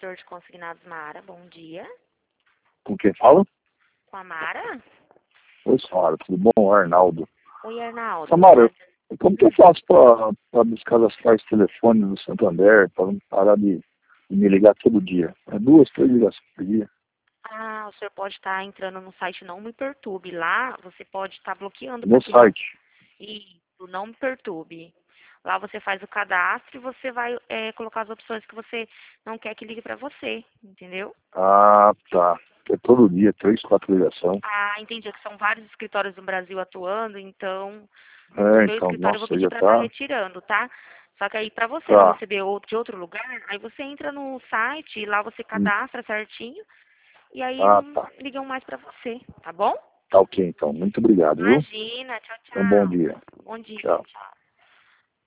setor de consignados Mara, bom dia. Com quem fala? Com a Mara? Oi, Samara, tudo bom? Arnaldo. Oi, Arnaldo. Samara, como que eu faço para descadastrar esse telefone no Santander, para não parar de me ligar todo dia? É 2, 3 ligações por dia. Ah, o senhor pode estar entrando no site Não Me Perturbe. Lá você pode estar bloqueando para No que site. isso, Não Me Perturbe. Lá você faz o cadastro e você vai colocar as opções que você não quer que ligue para você, entendeu? Ah, tá. É todo dia, 3, 4 ligações. Ah, entendi. É que são vários escritórios no Brasil atuando, então do É, meu então, escritório eu vou nossa, pedir já para estar tá. retirando, tá? Só que aí para você não Tá. receber outro de outro lugar, aí você entra no site e lá você Hum. cadastra certinho e aí Ah, não tá. ligam mais para você, tá bom? Tá ok, então. Muito obrigado, viu? Imagina, tchau, Um bom tchau. dia. Bom dia, Tchau. tchau.